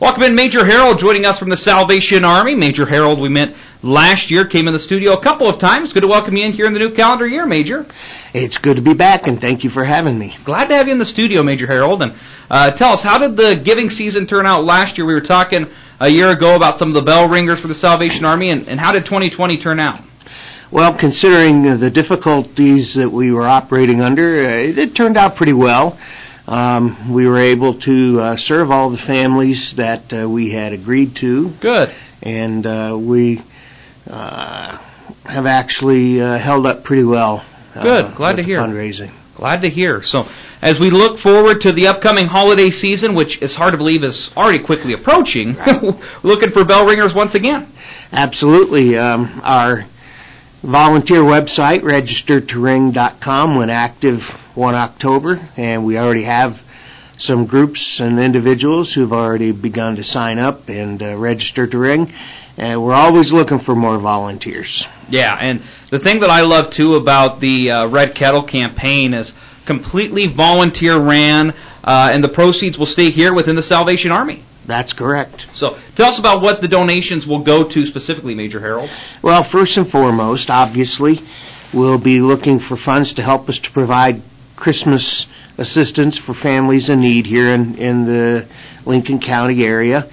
Welcome in Major Harold, joining us from the Salvation Army. Major Harold, we met last year, came in the studio a couple of times. Good to welcome you in here in the new calendar year, Major. It's good to be back, and thank you for having me. Glad to have you in the studio, Major Harold. And tell us, how did the giving season turn out last year? We were talking a year ago about some of the bell ringers for the Salvation Army, and how did 2020 turn out? Well, considering the difficulties that we were operating under, it turned out pretty well. We were able to serve all the families that we had agreed to. Good. And we have actually held up pretty well. Good. Glad to hear. Fundraising. Glad to hear. So, as we look forward to the upcoming holiday season, which is hard to believe is already quickly approaching, looking for bell ringers once again. Absolutely. Our volunteer website, registertoring.com, went active 1 October, and we already have some groups and individuals who've already begun to sign up and register to ring, and we're always looking for more volunteers. Yeah, and the thing that I love, too, about the Red Kettle campaign is completely volunteer ran, and the proceeds will stay here within the Salvation Army. That's correct. So tell us about what the donations will go to specifically, Major Harold. Well, first and foremost, obviously, we'll be looking for funds to help us to provide Christmas assistance for families in need here in the Lincoln County area,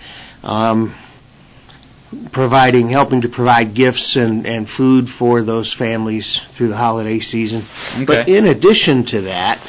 helping to provide gifts and food for those families through the holiday season. Okay. But in addition to that,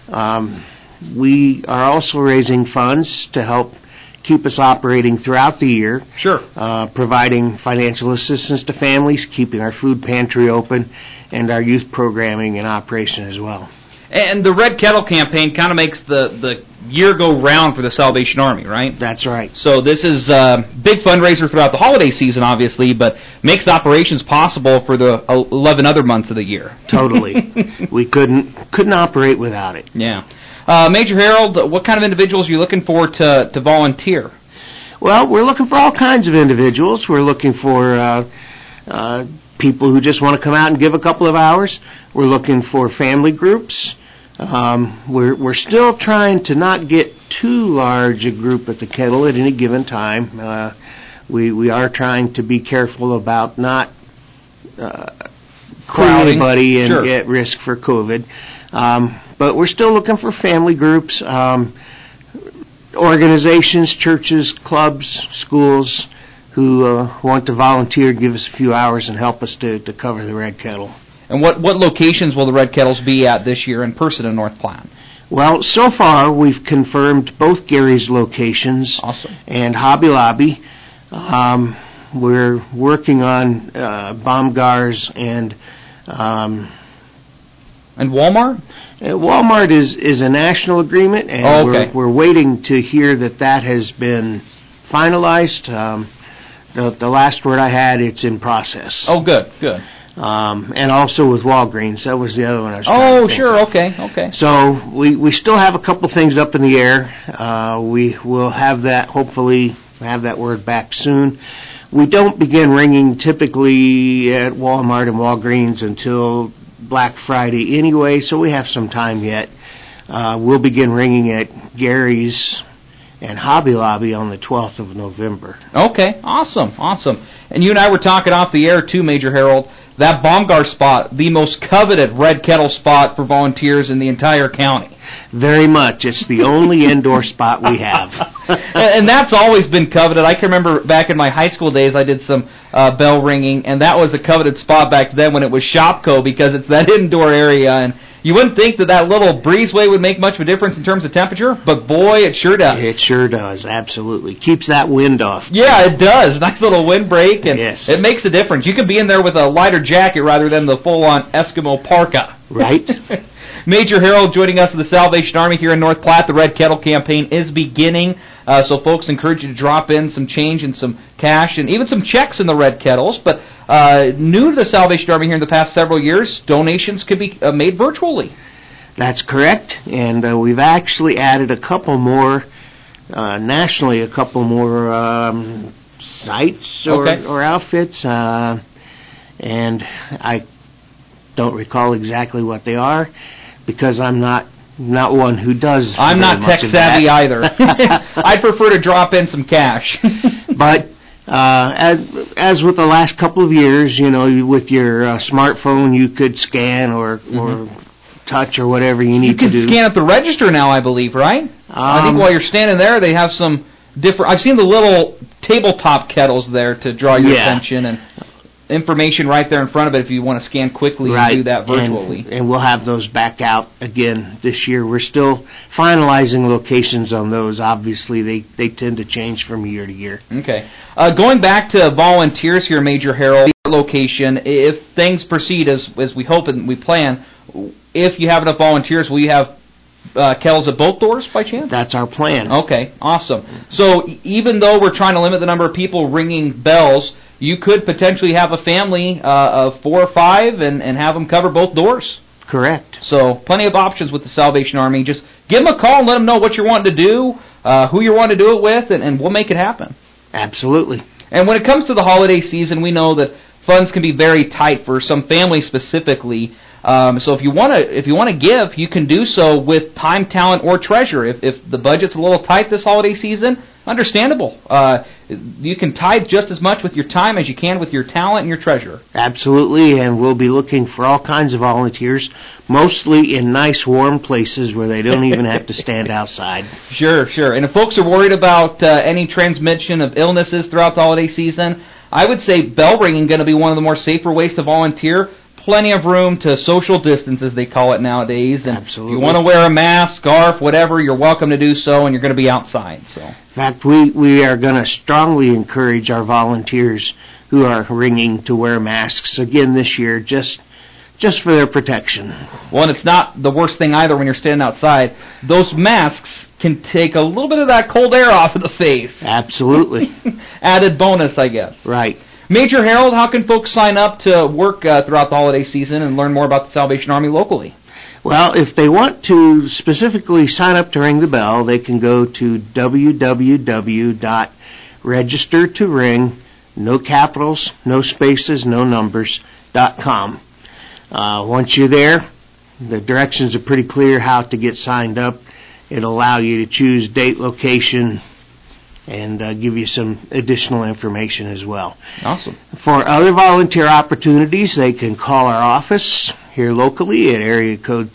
we are also raising funds to help keep us operating throughout the year. Sure. Providing financial assistance to families, keeping our food pantry open, and our youth programming in operation as well. And the Red Kettle campaign kind of makes the year go round for the Salvation Army, right? That's right. So this is a big fundraiser throughout the holiday season, obviously, but makes operations possible for the 11 other months of the year. Totally. We couldn't operate without it. Yeah. Major Harold, what kind of individuals are you looking for to volunteer? Well, we're looking for all kinds of individuals. We're looking for people who just want to come out and give a couple of hours. We're looking for family groups. We're still trying to not get too large a group at the kettle at any given time. We are trying to be careful about not crowding anybody and at risk for COVID. But we're still looking for family groups, organizations, churches, clubs, schools who want to volunteer, give us a few hours, and help us to cover the Red Kettle. And what locations will the Red Kettles be at this year in person in North Platte? Well, so far we've confirmed both Gary's locations. Awesome. And Hobby Lobby. We're working on Baumgar's and Walmart? Walmart is a national agreement, and we're waiting to hear that has been finalized. The last word I had, it's in process. Oh, good. And also with Walgreens. That was the other one I was trying to think of. Okay. So we still have a couple things up in the air. We will have that, hopefully, have that word back soon. We don't begin ringing typically at Walmart and Walgreens until Black Friday anyway, so we have some time yet. We'll begin ringing at Gary's and Hobby Lobby on the 12th of November. Okay, awesome. And you and I were talking off the air too, Major Harold. That Baumgar spot, the most coveted Red Kettle spot for volunteers in the entire county. Very much. It's the only indoor spot we have. And that's always been coveted. I can remember back in my high school days I did some bell ringing, and that was a coveted spot back then when it was Shopco, because it's that indoor area, and you wouldn't think that little breezeway would make much of a difference in terms of temperature, but boy, it sure does. It sure does, absolutely. Keeps that wind off. Yeah, it does. Nice little windbreak, and yes. It makes a difference. You could be in there with a lighter jacket rather than the full-on Eskimo parka. Right. Major Harold joining us in the Salvation Army here in North Platte. The Red Kettle campaign is beginning, so folks encourage you to drop in some change and some cash and even some checks in the Red Kettles. But new to the Salvation Army here in the past several years, donations can be made virtually. That's correct, and we've actually added a couple more, nationally, a couple more sites or outfits, and I don't recall exactly what they are, because I'm not not one who does. I'm not tech savvy either. I'd prefer to drop in some cash. But as with the last couple of years, with your smartphone, you could scan or touch or whatever you need to do. You can scan at the register now, I believe, right? I think while you're standing there, they have some different. I've seen the little tabletop kettles there to draw your attention, and information right there in front of it if you want to scan quickly and do that virtually. And we'll have those back out again this year. We're still finalizing locations on those. Obviously, they tend to change from year to year. Okay. Going back to volunteers here, Major Harold, location, if things proceed as we hope and we plan, if you have enough volunteers, will you have kettles at both doors by chance? That's our plan. Okay, awesome. So even though we're trying to limit the number of people ringing bells, you could potentially have a family of 4 or 5 and have them cover both doors. Correct. So plenty of options with the Salvation Army. Just give them a call and let them know what you're wanting to do, who you're wanting to do it with, and we'll make it happen. Absolutely. And when it comes to the holiday season, we know that funds can be very tight for some families specifically. So if you want to give, you can do so with time, talent, or treasure. If the budget's a little tight this holiday season, understandable. You can tithe just as much with your time as you can with your talent and your treasure. Absolutely, and we'll be looking for all kinds of volunteers, mostly in nice, warm places where they don't even have to stand outside. Sure. And if folks are worried about any transmission of illnesses throughout the holiday season, I would say bell ringing going to be one of the more safer ways to volunteer. Plenty of room to social distance, as they call it nowadays. And absolutely. If you want to wear a mask, scarf, whatever, you're welcome to do so, and you're going to be outside. So, in fact, we are going to strongly encourage our volunteers who are ringing to wear masks again this year, just for their protection. Well, and it's not the worst thing either when you're standing outside. Those masks can take a little bit of that cold air off of the face. Absolutely. Added bonus, I guess. Right. Major Harold, how can folks sign up to work throughout the holiday season and learn more about the Salvation Army locally? Well, if they want to specifically sign up to ring the bell, they can go to www.registertoring, no capitals, no spaces, no numbers.com. Once you're there, the directions are pretty clear how to get signed up. It'll allow you to choose date, location, and give you some additional information as well. Awesome. For other volunteer opportunities, they can call our office here locally at area code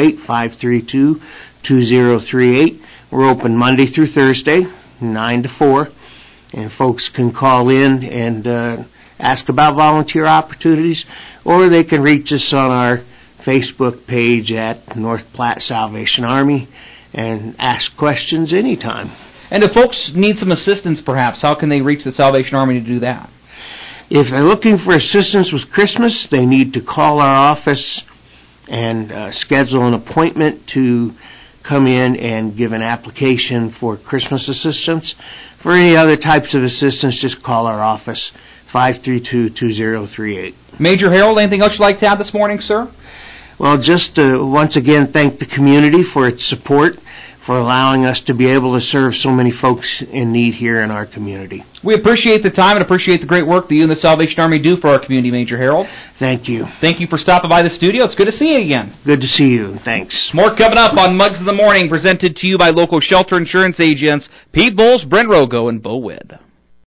308-532-2038. We're open Monday through Thursday, 9 to 4, and folks can call in and ask about volunteer opportunities, or they can reach us on our Facebook page at North Platte Salvation Army and ask questions anytime. And if folks need some assistance, perhaps, how can they reach the Salvation Army to do that? If they're looking for assistance with Christmas, they need to call our office and schedule an appointment to come in and give an application for Christmas assistance. For any other types of assistance, just call our office, 532-2038. Major Harold, anything else you'd like to add this morning, sir? Well, just to once again thank the community for its support, for allowing us to be able to serve so many folks in need here in our community. We appreciate the time and appreciate the great work that you and the Salvation Army do for our community, Major Harold. Thank you. Thank you for stopping by the studio. It's good to see you again. Good to see you. Thanks. More coming up on Mugs of the Morning, presented to you by local shelter insurance agents Pete Bowles, Brent Rogo, and Bo Witt.